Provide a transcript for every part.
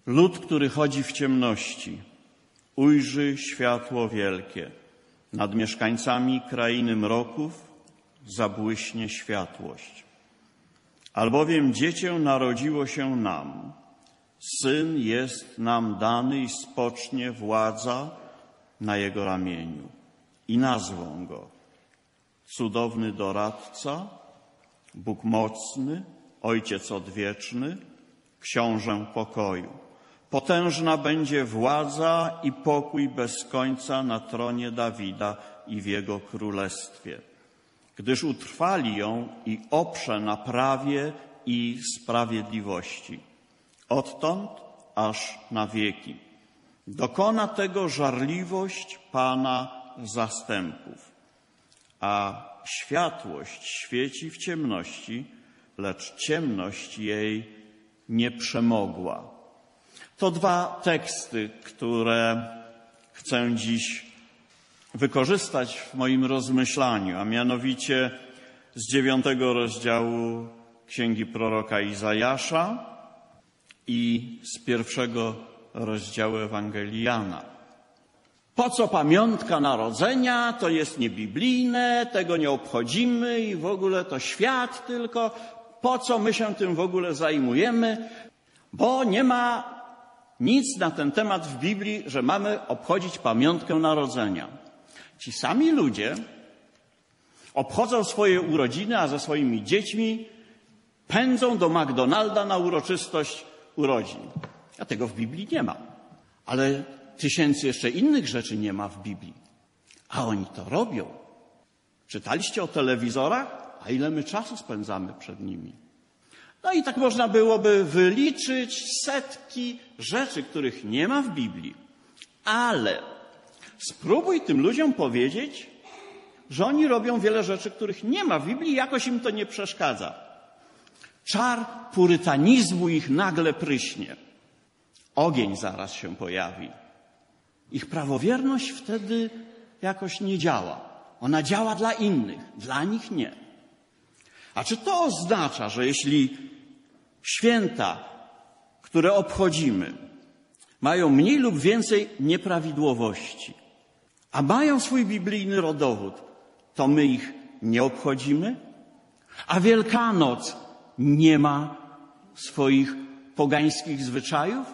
Lud, który chodzi w ciemności, ujrzy światło wielkie. Nad mieszkańcami krainy mroków zabłyśnie światłość. Albowiem dziecię narodziło się nam, syn jest nam dany i spocznie władza na jego ramieniu. I nazwą go Cudowny Doradca, Bóg Mocny, Ojciec Odwieczny, Książę Pokoju. Potężna będzie władza i pokój bez końca na tronie Dawida i w jego królestwie, gdyż utrwali ją i oprze na prawie i sprawiedliwości, odtąd aż na wieki. Dokona tego żarliwość Pana zastępów, a światłość świeci w ciemności, lecz ciemność jej nie przemogła. To dwa teksty, które chcę dziś wykorzystać w moim rozmyślaniu, a mianowicie z 9 rozdziału Księgi proroka Izajasza i z 1 rozdziału Ewangelii Jana. Po co pamiątka narodzenia? To jest niebiblijne, tego nie obchodzimy i w ogóle to świat tylko. Po co my się tym w ogóle zajmujemy? Bo nie ma nic na ten temat w Biblii, że mamy obchodzić pamiątkę narodzenia. Ci sami ludzie obchodzą swoje urodziny, a ze swoimi dziećmi pędzą do McDonalda na uroczystość urodzin. A tego w Biblii nie ma. Ale tysięcy jeszcze innych rzeczy nie ma w Biblii. A oni to robią. Czytaliście o telewizorach? A ile my czasu spędzamy przed nimi? No i tak można byłoby wyliczyć setki rzeczy, których nie ma w Biblii. Ale spróbuj tym ludziom powiedzieć, że oni robią wiele rzeczy, których nie ma w Biblii i jakoś im to nie przeszkadza. Czar purytanizmu ich nagle pryśnie. Ogień zaraz się pojawi. Ich prawowierność wtedy jakoś nie działa. Ona działa dla innych, dla nich nie. A czy to oznacza, że jeśli święta, które obchodzimy, mają mniej lub więcej nieprawidłowości, a mają swój biblijny rodowód, to my ich nie obchodzimy? A Wielkanoc nie ma swoich pogańskich zwyczajów?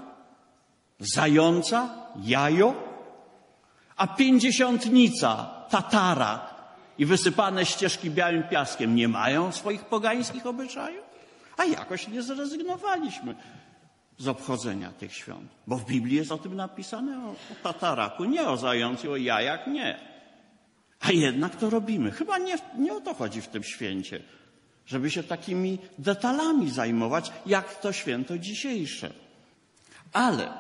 Zająca, jajo? A Pięćdziesiątnica, tatara i wysypane ścieżki białym piaskiem nie mają swoich pogańskich obyczajów? A jakoś nie zrezygnowaliśmy z obchodzenia tych świąt. Bo w Biblii jest o tym napisane, o tataraku, nie o zającu, o jajach, nie. A jednak to robimy. Chyba nie o to chodzi w tym święcie, żeby się takimi detalami zajmować, jak to święto dzisiejsze. Ale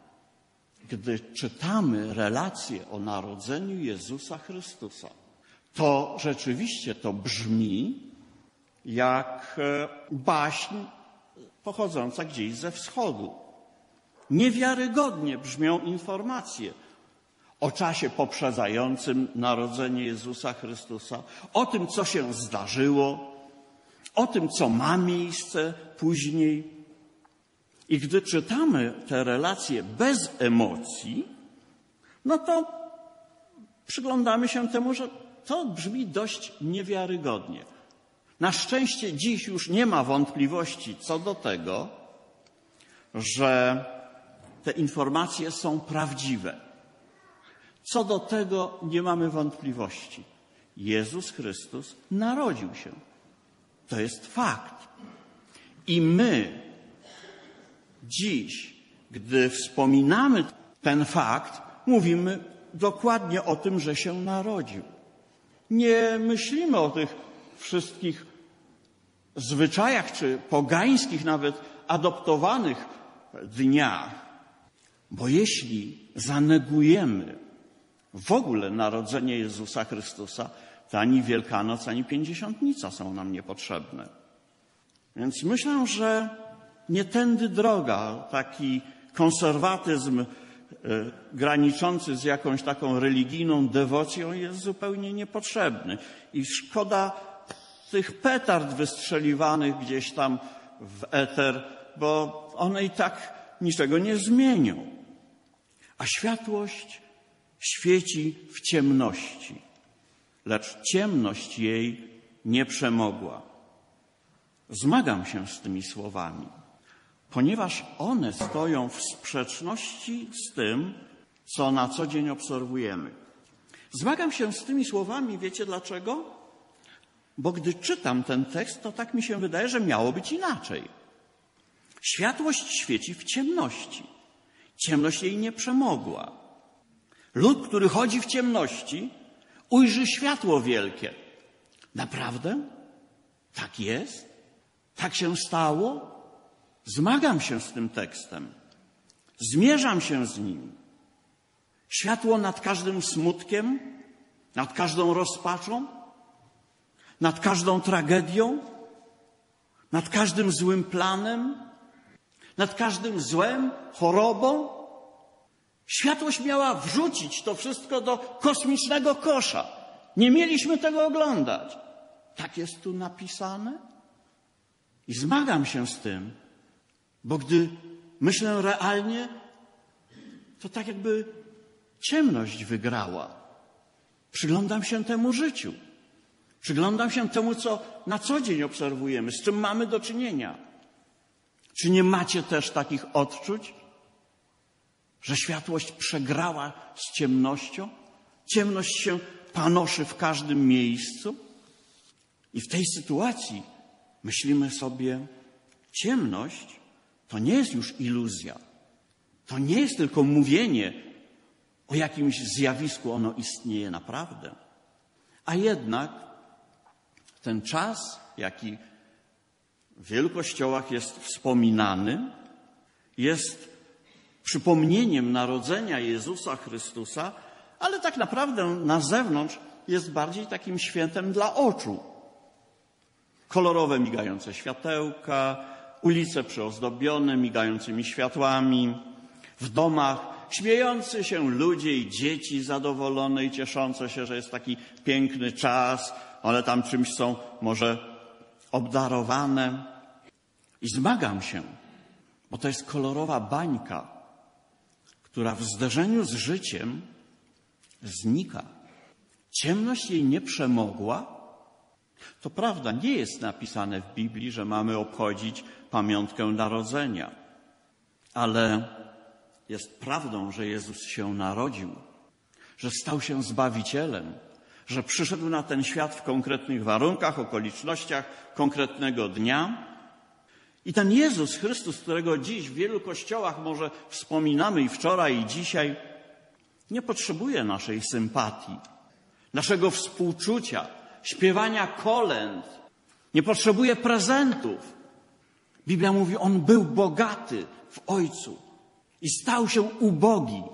gdy czytamy relacje o narodzeniu Jezusa Chrystusa, to rzeczywiście to brzmi jak baśń pochodząca gdzieś ze wschodu. Niewiarygodnie brzmią informacje o czasie poprzedzającym narodzenie Jezusa Chrystusa, o tym, co się zdarzyło, o tym, co ma miejsce później. I gdy czytamy te relacje bez emocji, no to przyglądamy się temu, że to brzmi dość niewiarygodnie. Na szczęście dziś już nie ma wątpliwości co do tego, że te informacje są prawdziwe. Co do tego nie mamy wątpliwości. Jezus Chrystus narodził się. To jest fakt. I my dziś, gdy wspominamy ten fakt, mówimy dokładnie o tym, że się narodził. Nie myślimy o tych wszystkich zwyczajach, czy pogańskich nawet adoptowanych dniach. Bo jeśli zanegujemy w ogóle narodzenie Jezusa Chrystusa, to ani Wielkanoc, ani Pięćdziesiątnica są nam niepotrzebne. Więc myślę, że nie tędy droga. Taki konserwatyzm graniczący z jakąś taką religijną dewocją jest zupełnie niepotrzebny. I szkoda tych petard wystrzeliwanych gdzieś tam w eter, bo one i tak niczego nie zmienią. A światłość świeci w ciemności, lecz ciemność jej nie przemogła. Zmagam się z tymi słowami, ponieważ one stoją w sprzeczności z tym, co na co dzień obserwujemy. Zmagam się z tymi słowami, wiecie dlaczego? Bo gdy czytam ten tekst, to tak mi się wydaje, że miało być inaczej. Światłość świeci w ciemności. Ciemność jej nie przemogła. Lud, który chodzi w ciemności, ujrzy światło wielkie. Naprawdę? Tak jest? Tak się stało? Zmagam się z tym tekstem. Zmierzam się z nim. Światło nad każdym smutkiem, nad każdą rozpaczą, nad każdą tragedią, nad każdym złym planem, nad każdym złem, chorobą. Światłość miała wrzucić to wszystko do kosmicznego kosza. Nie mieliśmy tego oglądać. Tak jest tu napisane. I zmagam się z tym, bo gdy myślę realnie, to tak jakby ciemność wygrała. Przyglądam się temu życiu. Przyglądam się temu, co na co dzień obserwujemy, z czym mamy do czynienia. Czy nie macie też takich odczuć, że światłość przegrała z ciemnością? Ciemność się panoszy w każdym miejscu? I w tej sytuacji myślimy sobie, ciemność to nie jest już iluzja. To nie jest tylko mówienie o jakimś zjawisku, ono istnieje naprawdę. A jednak ten czas, jaki w wielu kościołach jest wspominany, jest przypomnieniem narodzenia Jezusa Chrystusa, ale tak naprawdę na zewnątrz jest bardziej takim świętem dla oczu. Kolorowe, migające światełka, ulice przyozdobione migającymi światłami, w domach śmiejący się ludzie i dzieci zadowolone i cieszące się, że jest taki piękny czas, one tam czymś są może obdarowane. I zmagam się, bo to jest kolorowa bańka, która w zderzeniu z życiem znika. Ciemność jej nie przemogła. To prawda, nie jest napisane w Biblii, że mamy obchodzić pamiątkę narodzenia, ale jest prawdą, że Jezus się narodził, że stał się Zbawicielem, że przyszedł na ten świat w konkretnych warunkach, okolicznościach, konkretnego dnia. I ten Jezus Chrystus, którego dziś w wielu kościołach może wspominamy i wczoraj, i dzisiaj, nie potrzebuje naszej sympatii, naszego współczucia, śpiewania kolęd, nie potrzebuje prezentów. Biblia mówi, on był bogaty w Ojcu i stał się ubogi,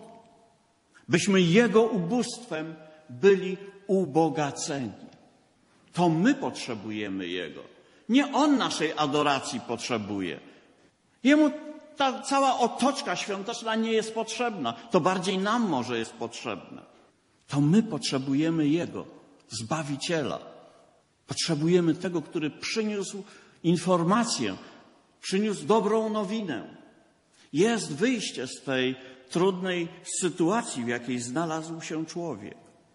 byśmy Jego ubóstwem byli ubogaceni. To my potrzebujemy Jego. Nie On naszej adoracji potrzebuje. Jemu ta cała otoczka świąteczna nie jest potrzebna. To bardziej nam może jest potrzebne. To my potrzebujemy Jego, Zbawiciela. Potrzebujemy tego, który przyniósł informację, przyniósł dobrą nowinę. Jest wyjście z tej trudnej sytuacji, w jakiej znalazł się człowiek.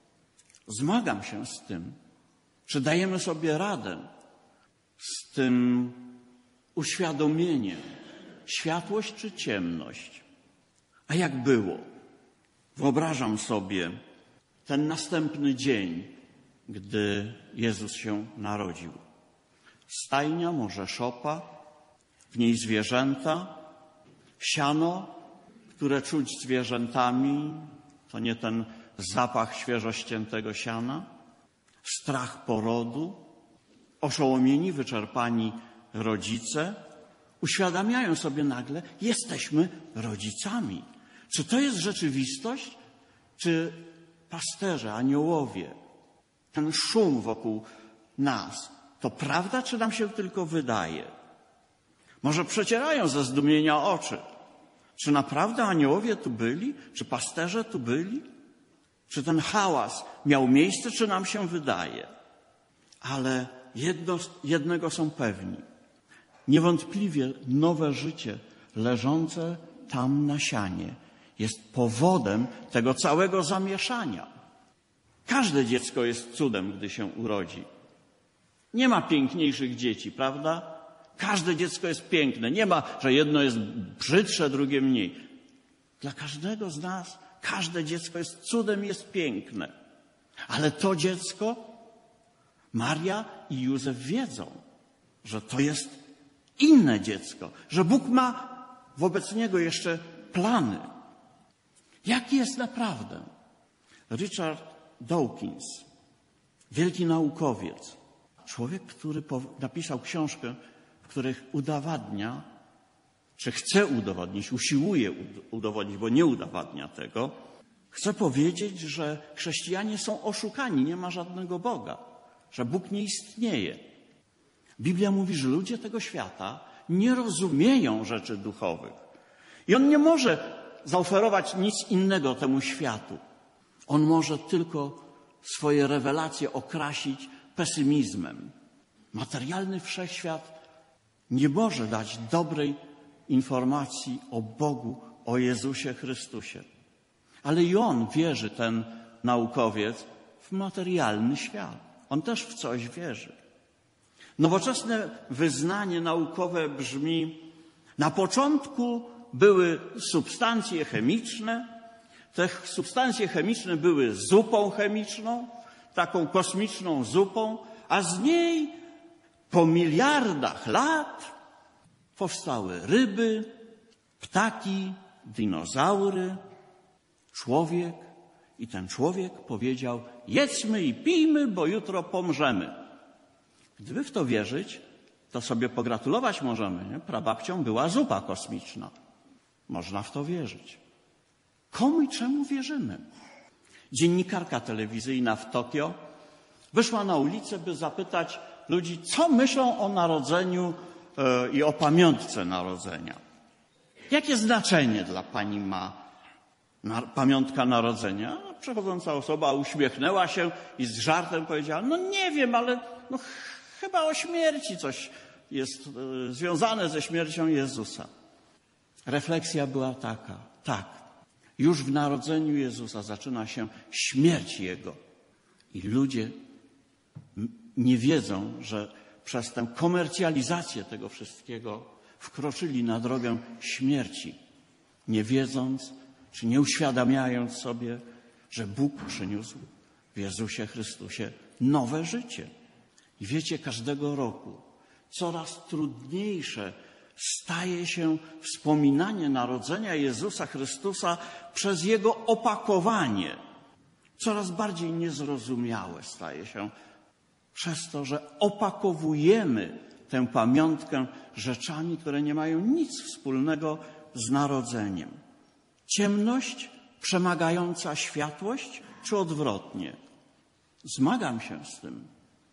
Zmagam się z tym, czy dajemy sobie radę z tym uświadomieniem, światłość czy ciemność. A jak było? Wyobrażam sobie ten następny dzień, gdy Jezus się narodził. Stajnia, może szopa, w niej zwierzęta, siano, które czuć zwierzętami, to nie ten zapach świeżo ściętego siana, strach porodu, oszołomieni, wyczerpani rodzice uświadamiają sobie nagle, jesteśmy rodzicami. Czy to jest rzeczywistość, czy pasterze, aniołowie, ten szum wokół nas, to prawda, czy nam się tylko wydaje? Może przecierają ze zdumienia oczy. Czy naprawdę aniołowie tu byli? Czy pasterze tu byli? Czy ten hałas miał miejsce, czy nam się wydaje? Ale jednego są pewni. Niewątpliwie nowe życie leżące tam nasianie jest powodem tego całego zamieszania. Każde dziecko jest cudem, gdy się urodzi. Nie ma piękniejszych dzieci, prawda? Każde dziecko jest piękne. Nie ma, że jedno jest brzydsze, drugie mniej. Dla każdego z nas każde dziecko jest cudem, jest piękne. Ale to dziecko, Maria i Józef wiedzą, że to jest inne dziecko, że Bóg ma wobec niego jeszcze plany. Jaki jest naprawdę? Richard Dawkins, wielki naukowiec, człowiek, który napisał książkę, w której udowadnia, czy chce udowodnić, usiłuje udowodnić, bo nie udowadnia tego, chce powiedzieć, że chrześcijanie są oszukani, nie ma żadnego Boga, że Bóg nie istnieje. Biblia mówi, że ludzie tego świata nie rozumieją rzeczy duchowych. I on nie może zaoferować nic innego temu światu. On może tylko swoje rewelacje okrasić pesymizmem. Materialny wszechświat nie może dać dobrej informacji o Bogu, o Jezusie Chrystusie. Ale i on wierzy, ten naukowiec, w materialny świat. On też w coś wierzy. Nowoczesne wyznanie naukowe brzmi: na początku były substancje chemiczne, te substancje chemiczne były zupą chemiczną, taką kosmiczną zupą, a z niej po miliardach lat powstały ryby, ptaki, dinozaury, człowiek. I ten człowiek powiedział: jedzmy i pijmy, bo jutro pomrzemy. Gdyby w to wierzyć, to sobie pogratulować możemy. Nie? Prababcią była zupa kosmiczna. Można w to wierzyć. Komu i czemu wierzymy? Dziennikarka telewizyjna w Tokio wyszła na ulicę, by zapytać ludzi, co myślą o narodzeniu i o pamiątce narodzenia. Jakie znaczenie dla pani ma pamiątka narodzenia? Przechodząca osoba uśmiechnęła się i z żartem powiedziała: no nie wiem, ale chyba o śmierci coś jest związane ze śmiercią Jezusa. Refleksja była taka: tak, już w narodzeniu Jezusa zaczyna się śmierć Jego. I ludzie nie wiedzą, że przez tę komercjalizację tego wszystkiego wkroczyli na drogę śmierci, nie wiedząc czy nie uświadamiając sobie, że Bóg przyniósł w Jezusie Chrystusie nowe życie. I wiecie, każdego roku coraz trudniejsze staje się wspominanie narodzenia Jezusa Chrystusa przez Jego opakowanie. Coraz bardziej niezrozumiałe staje się przez to, że opakowujemy tę pamiątkę rzeczami, które nie mają nic wspólnego z narodzeniem. Ciemność przemagająca światłość, czy odwrotnie? Zmagam się z tym.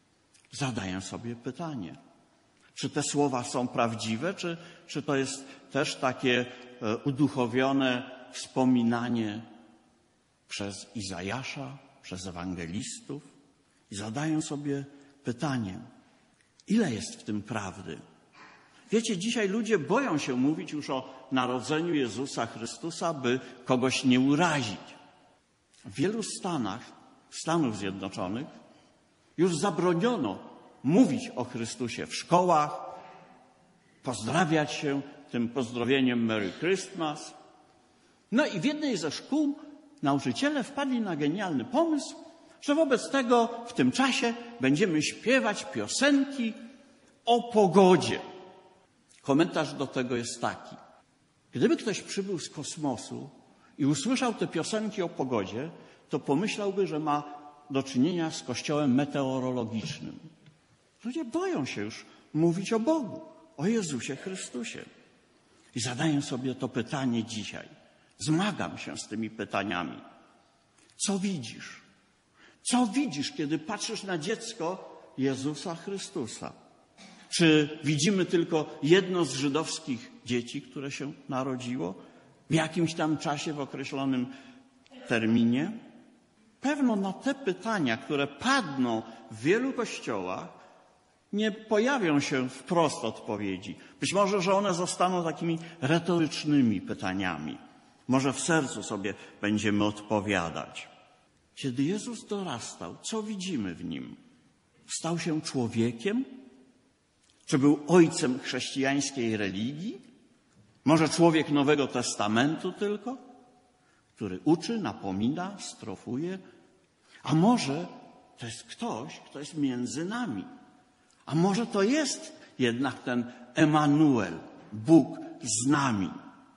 Zadaję sobie pytanie, czy te słowa są prawdziwe, czy to jest też takie uduchowione wspominanie przez Izajasza, przez ewangelistów. I zadaję sobie pytanie, ile jest w tym prawdy? Wiecie, dzisiaj ludzie boją się mówić już o narodzeniu Jezusa Chrystusa, by kogoś nie urazić. W wielu stanach Stanów Zjednoczonych już zabroniono mówić o Chrystusie w szkołach, pozdrawiać się tym pozdrowieniem Merry Christmas. No i w jednej ze szkół nauczyciele wpadli na genialny pomysł, że wobec tego w tym czasie będziemy śpiewać piosenki o pogodzie. Komentarz do tego jest taki: gdyby ktoś przybył z kosmosu i usłyszał te piosenki o pogodzie, to pomyślałby, że ma do czynienia z kościołem meteorologicznym. Ludzie boją się już mówić o Bogu, o Jezusie Chrystusie. I zadaję sobie to pytanie dzisiaj. Zmagam się z tymi pytaniami. Co widzisz? Co widzisz, kiedy patrzysz na dziecko Jezusa Chrystusa? Czy widzimy tylko jedno z żydowskich dzieci, które się narodziło w jakimś tam czasie, w określonym terminie? Pewno na te pytania, które padną w wielu kościołach, Nie pojawią się wprost odpowiedzi. Być może, że one zostaną takimi retorycznymi pytaniami. Może w sercu sobie będziemy odpowiadać. Kiedy Jezus dorastał, co widzimy w Nim? Stał się człowiekiem? Czy był ojcem chrześcijańskiej religii? Może człowiek Nowego Testamentu tylko? Który uczy, napomina, strofuje? A może to jest ktoś, kto jest między nami? A może to jest jednak ten Emanuel, Bóg z nami?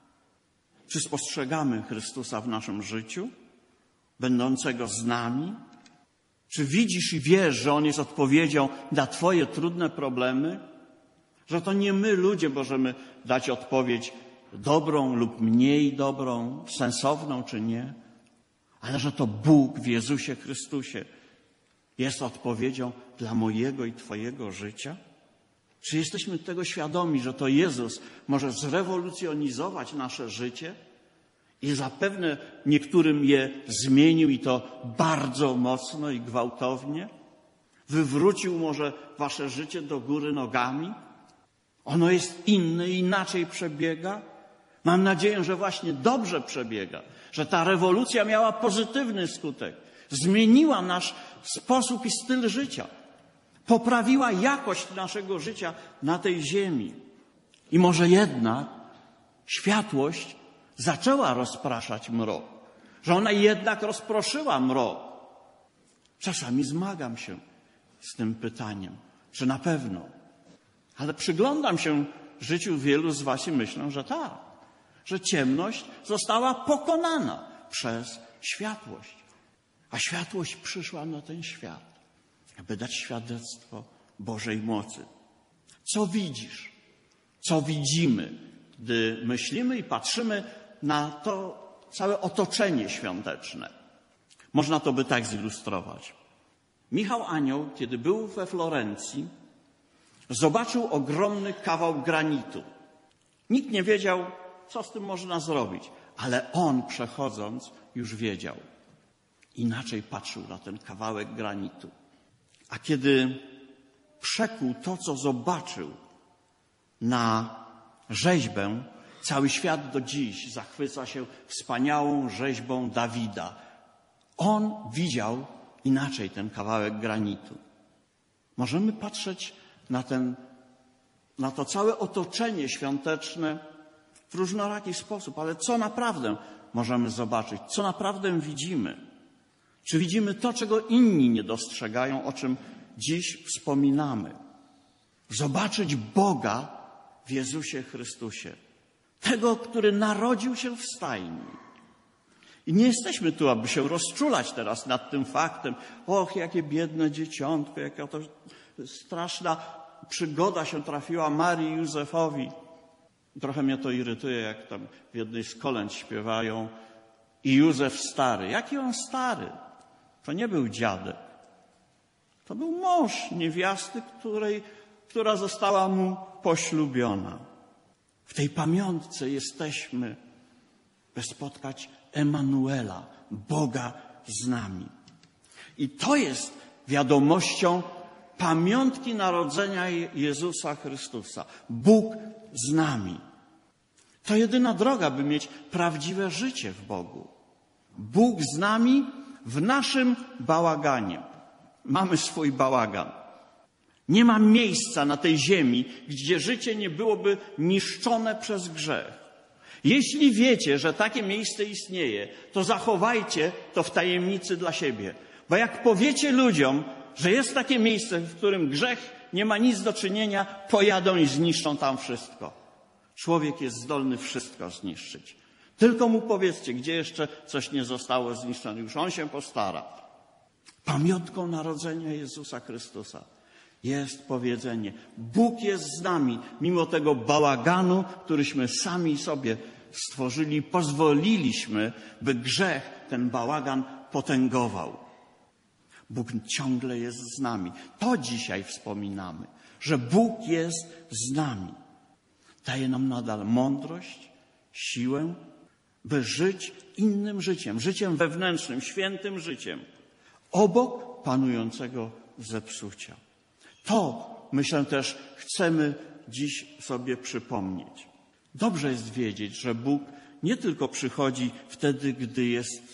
Czy spostrzegamy Chrystusa w naszym życiu, będącego z nami? Czy widzisz i wiesz, że On jest odpowiedzią na Twoje trudne problemy? Że to nie my, ludzie, możemy dać odpowiedź dobrą lub mniej dobrą, sensowną czy nie, ale że to Bóg w Jezusie Chrystusie jest odpowiedzią dla mojego i Twojego życia? Czy jesteśmy tego świadomi, że to Jezus może zrewolucjonizować nasze życie i zapewne niektórym je zmienił i to bardzo mocno i gwałtownie? Wywrócił może wasze życie do góry nogami? Ono jest inne i inaczej przebiega? Mam nadzieję, że właśnie dobrze przebiega, że ta rewolucja miała pozytywny skutek. Zmieniła nasz sposób i styl życia. Poprawiła jakość naszego życia na tej ziemi. I może jednak światłość zaczęła rozpraszać mrok. Że ona jednak rozproszyła mrok. Czasami zmagam się z tym pytaniem, czy na pewno. Ale przyglądam się życiu wielu z was i myślę, że tak. Że ciemność została pokonana przez światłość. A światłość przyszła na ten świat, aby dać świadectwo Bożej mocy. Co widzisz? Co widzimy, gdy myślimy i patrzymy na to całe otoczenie świąteczne? Można to by tak zilustrować. Michał Anioł, kiedy był we Florencji, zobaczył ogromny kawał granitu. Nikt nie wiedział, co z tym można zrobić, ale on, przechodząc, już wiedział. Inaczej patrzył na ten kawałek granitu. A kiedy przekuł to, co zobaczył na rzeźbę, cały świat do dziś zachwyca się wspaniałą rzeźbą Dawida. On widział inaczej ten kawałek granitu. Możemy patrzeć na to całe otoczenie świąteczne w różnoraki sposób, ale co naprawdę możemy zobaczyć? Co naprawdę widzimy? Czy widzimy to, czego inni nie dostrzegają, o czym dziś wspominamy? Zobaczyć Boga w Jezusie Chrystusie. Tego, który narodził się w stajni. I nie jesteśmy tu, aby się rozczulać teraz nad tym faktem. Och, jakie biedne dzieciątko, jaka to straszna przygoda się trafiła Marii i Józefowi. Trochę mnie to irytuje, jak tam w jednej z kolęd śpiewają i Józef stary. Jaki on stary? To nie był dziadek. To był mąż niewiasty, która została mu poślubiona. W tej pamiątce jesteśmy, by spotkać Emanuela, Boga z nami. I to jest wiadomością pamiątki narodzenia Jezusa Chrystusa. Bóg z nami. To jedyna droga, by mieć prawdziwe życie w Bogu. Bóg z nami w naszym bałaganie. Mamy swój bałagan. Nie ma miejsca na tej ziemi, gdzie życie nie byłoby niszczone przez grzech. Jeśli wiecie, że takie miejsce istnieje, to zachowajcie to w tajemnicy dla siebie. Bo jak powiecie ludziom, że jest takie miejsce, w którym grzech nie ma nic do czynienia, pojadą i zniszczą tam wszystko. Człowiek jest zdolny wszystko zniszczyć. Tylko mu powiedzcie, gdzie jeszcze coś nie zostało zniszczone. Już on się postara. Pamiątką narodzenia Jezusa Chrystusa jest powiedzenie: Bóg jest z nami, mimo tego bałaganu, któryśmy sami sobie stworzyli, pozwoliliśmy, by grzech ten bałagan potęgował. Bóg ciągle jest z nami. To dzisiaj wspominamy, że Bóg jest z nami. Daje nam nadal mądrość, siłę, by żyć innym życiem, życiem wewnętrznym, świętym życiem, obok panującego zepsucia. To myślę też, chcemy dziś sobie przypomnieć. Dobrze jest wiedzieć, że Bóg nie tylko przychodzi wtedy, gdy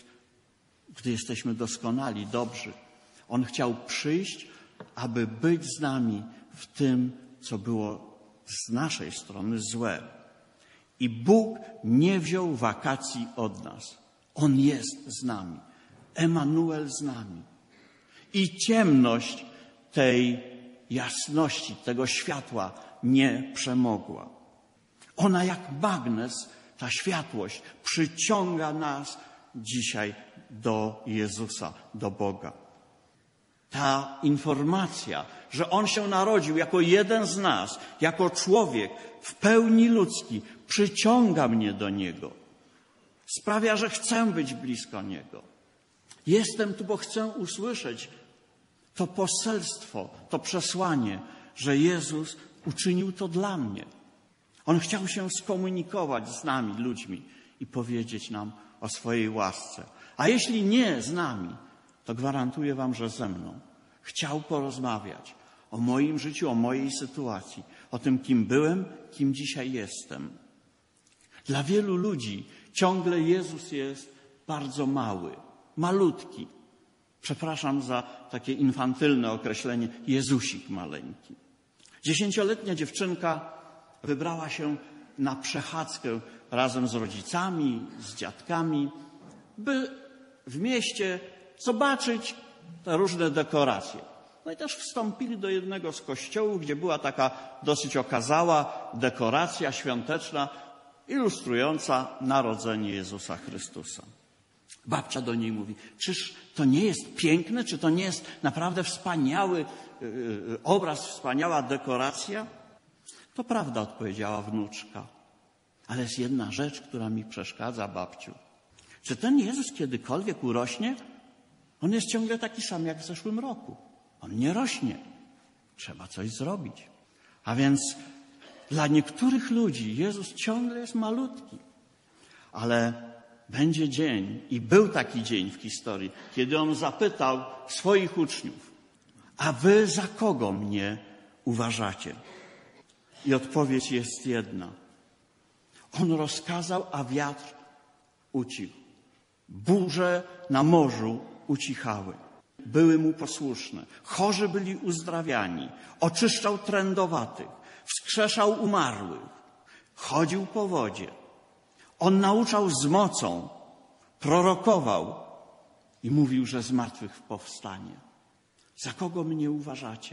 jesteśmy doskonali, dobrzy. On chciał przyjść, aby być z nami w tym, co było z naszej strony złe. I Bóg nie wziął wakacji od nas. On jest z nami. Emanuel z nami. I ciemność tej jasności, tego światła nie przemogła. Ona jak magnes, ta światłość, przyciąga nas dzisiaj do Jezusa, do Boga. Ta informacja, że On się narodził jako jeden z nas, jako człowiek w pełni ludzki, przyciąga mnie do Niego. Sprawia, że chcę być blisko Niego. Jestem tu, bo chcę usłyszeć to poselstwo, to przesłanie, że Jezus uczynił to dla mnie. On chciał się skomunikować z nami, ludźmi, i powiedzieć nam o swojej łasce. A jeśli nie z nami, to gwarantuję wam, że ze mną. Chciał porozmawiać o moim życiu, o mojej sytuacji, o tym, kim byłem, kim dzisiaj jestem. Dla wielu ludzi ciągle Jezus jest bardzo mały, malutki. Przepraszam za takie infantylne określenie, Jezusik maleńki. 10-letnia dziewczynka wybrała się na przechadzkę razem z rodzicami, z dziadkami, by w mieście zobaczyć te różne dekoracje. No i też wstąpili do jednego z kościołów, gdzie była taka dosyć okazała dekoracja świąteczna, ilustrująca narodzenie Jezusa Chrystusa. Babcia do niej mówi, czyż to nie jest piękne, czy to nie jest naprawdę wspaniały obraz, wspaniała dekoracja? To prawda, odpowiedziała wnuczka, ale jest jedna rzecz, która mi przeszkadza, babciu. Czy ten Jezus kiedykolwiek urośnie? On jest ciągle taki sam jak w zeszłym roku. On nie rośnie. Trzeba coś zrobić. A więc dla niektórych ludzi Jezus ciągle jest malutki. Ale będzie dzień, i był taki dzień w historii, kiedy On zapytał swoich uczniów, a wy za kogo mnie uważacie? I odpowiedź jest jedna. On rozkazał, a wiatr ucichł. Burze na morzu ucichały. Były mu posłuszne. Chorzy byli uzdrawiani. Oczyszczał trędowatych. Wskrzeszał umarłych. Chodził po wodzie. On nauczał z mocą. Prorokował. I mówił, że z martwych powstanie. Za kogo mnie uważacie?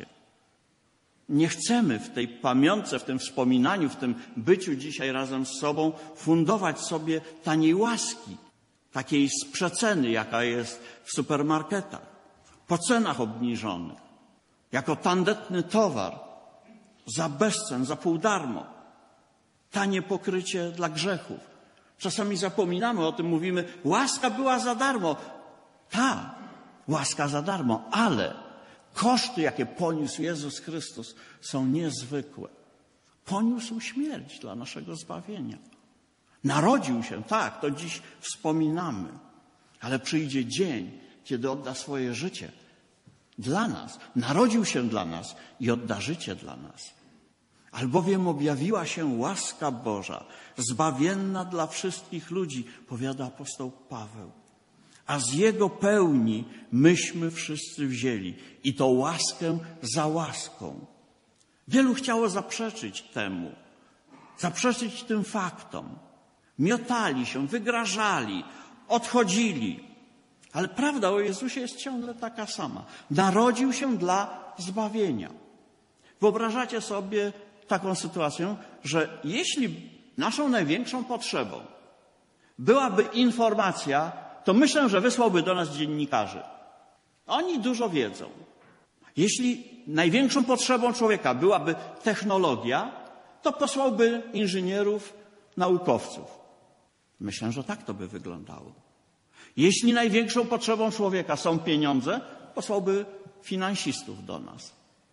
Nie chcemy w tej pamiątce, w tym wspominaniu, w tym byciu dzisiaj razem z sobą fundować sobie taniej łaski, takiej z przeceny, jaka jest w supermarketach, po cenach obniżonych, jako tandetny towar, za bezcen, za pół darmo, tanie pokrycie dla grzechów. Czasami zapominamy o tym, mówimy, łaska była za darmo. Ta, łaska za darmo, ale koszty, jakie poniósł Jezus Chrystus, są niezwykłe. Poniósł śmierć dla naszego zbawienia. Narodził się, tak, to dziś wspominamy, ale przyjdzie dzień, kiedy odda swoje życie dla nas. Narodził się dla nas i odda życie dla nas. Albowiem objawiła się łaska Boża, zbawienna dla wszystkich ludzi, powiada apostoł Paweł. A z Jego pełni myśmy wszyscy wzięli i to łaskę za łaską. Wielu chciało zaprzeczyć temu, zaprzeczyć tym faktom. Miotali się, wygrażali, odchodzili. Ale prawda o Jezusie jest ciągle taka sama. Narodził się dla zbawienia. Wyobrażacie sobie taką sytuację, że jeśli naszą największą potrzebą byłaby informacja, to myślę, że wysłałby do nas dziennikarzy. Oni dużo wiedzą. Jeśli największą potrzebą człowieka byłaby technologia, to posłałby inżynierów, naukowców. Myślę, że tak to by wyglądało. Jeśli największą potrzebą człowieka są pieniądze, posłałby finansistów do nas.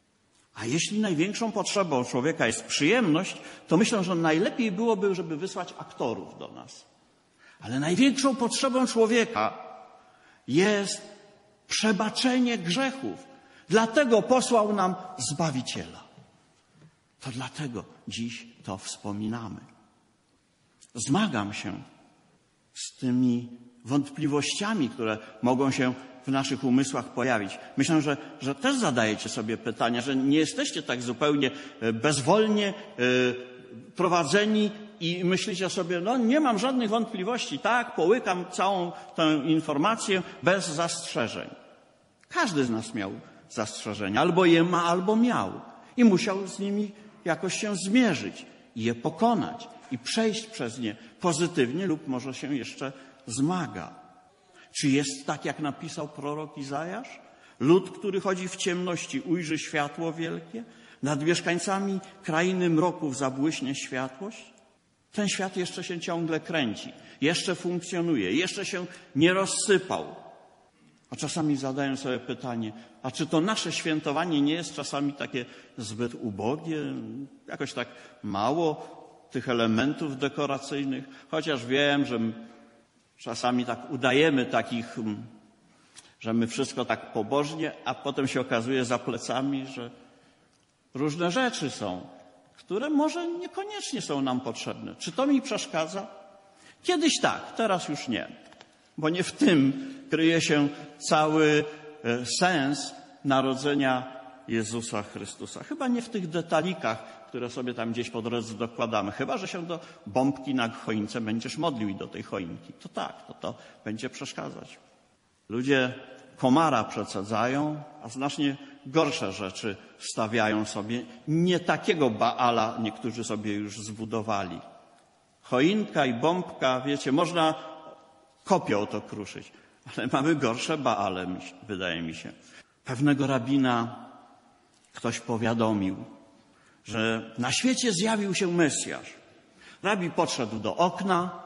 A jeśli największą potrzebą człowieka jest przyjemność, to myślę, że najlepiej byłoby, żeby wysłać aktorów do nas. Ale największą potrzebą człowieka jest przebaczenie grzechów. Dlatego posłał nam Zbawiciela. To dlatego dziś to wspominamy. Zmagam się z tymi wątpliwościami, które mogą się w naszych umysłach pojawić. Myślę, że też zadajecie sobie pytania, że nie jesteście tak zupełnie bezwolnie prowadzeni i myślicie sobie, no nie mam żadnych wątpliwości, tak, połykam całą tę informację bez zastrzeżeń. Każdy z nas miał zastrzeżenia, albo je ma, albo miał i musiał z nimi jakoś się zmierzyć i je pokonać i przejść przez nie pozytywnie lub może się jeszcze zmaga. Czy jest tak, jak napisał prorok Izajasz? Lud, który chodzi w ciemności, ujrzy światło wielkie, nad mieszkańcami krainy mroków zabłyśnie światłość. Ten świat jeszcze się ciągle kręci, jeszcze funkcjonuje, jeszcze się nie rozsypał. A czasami zadaję sobie pytanie, a czy to nasze świętowanie nie jest czasami takie zbyt ubogie, jakoś tak mało tych elementów dekoracyjnych? Chociaż wiem, że czasami tak udajemy takich, że my wszystko tak pobożnie, a potem się okazuje za plecami, że różne rzeczy są, które może niekoniecznie są nam potrzebne. Czy to mi przeszkadza? Kiedyś tak, teraz już nie. Bo nie w tym kryje się cały sens narodzenia Jezusa Chrystusa. Chyba nie w tych detalikach, które sobie tam gdzieś po drodze dokładamy. Chyba że się do bombki na choince będziesz modlił i do tej choinki. To tak, to będzie przeszkadzać. Ludzie komara przesadzają, a znacznie gorsze rzeczy stawiają sobie. Nie takiego Baala niektórzy sobie już zbudowali. Choinka i bombka, wiecie, można kopią to kruszyć, ale mamy gorsze Baale, wydaje mi się. Pewnego rabina ktoś powiadomił, że na świecie zjawił się Mesjasz. Rabi podszedł do okna,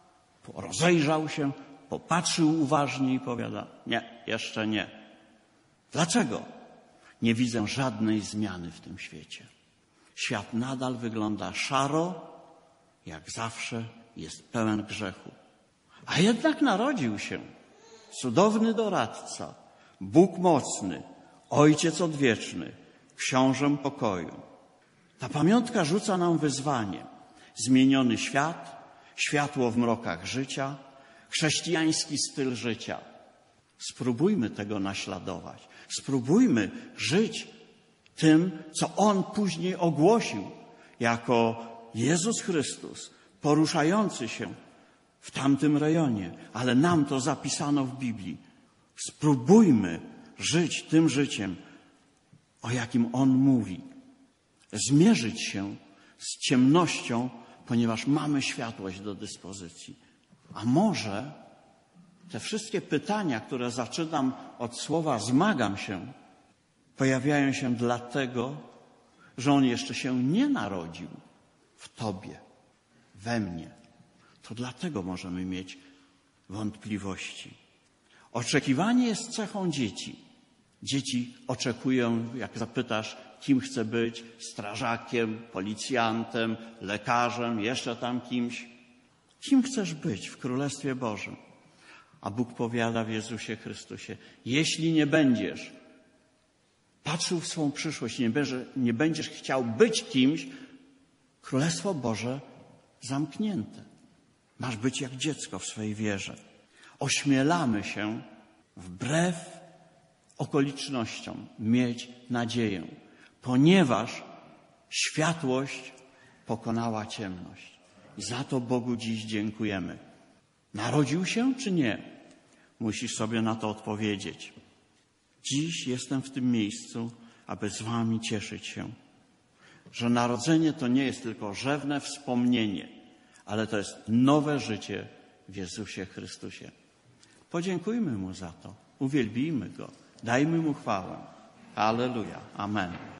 rozejrzał się, popatrzył uważnie i powiada, nie, jeszcze nie. Dlaczego? Nie widzę żadnej zmiany w tym świecie. Świat nadal wygląda szaro, jak zawsze jest pełen grzechu. A jednak narodził się cudowny doradca, Bóg mocny, Ojciec odwieczny, Książę pokoju. Ta pamiątka rzuca nam wyzwanie. Zmieniony świat, światło w mrokach życia, chrześcijański styl życia. Spróbujmy tego naśladować. Spróbujmy żyć tym, co On później ogłosił jako Jezus Chrystus, poruszający się w tamtym rejonie, ale nam to zapisano w Biblii. Spróbujmy żyć tym życiem, o jakim On mówi. Zmierzyć się z ciemnością, ponieważ mamy światłość do dyspozycji. A może te wszystkie pytania, które zaczynam od słowa zmagam się, pojawiają się dlatego, że On jeszcze się nie narodził w Tobie, we mnie. To dlatego możemy mieć wątpliwości. Oczekiwanie jest cechą dzieci. Dzieci oczekują, jak zapytasz, kim chce być, strażakiem, policjantem, lekarzem, jeszcze tam kimś. Kim chcesz być w Królestwie Bożym? A Bóg powiada w Jezusie Chrystusie, jeśli nie będziesz patrzył w swą przyszłość, nie będziesz chciał być kimś, Królestwo Boże zamknięte. Masz być jak dziecko w swej wierze. Ośmielamy się wbrew okolicznościom mieć nadzieję, ponieważ światłość pokonała ciemność. I za to Bogu dziś dziękujemy. Narodził się czy nie? Musisz sobie na to odpowiedzieć. Dziś jestem w tym miejscu, aby z wami cieszyć się, że narodzenie to nie jest tylko rzewne wspomnienie, ale to jest nowe życie w Jezusie Chrystusie. Podziękujmy Mu za to, uwielbijmy Go, dajmy Mu chwałę. Alleluja. Amen.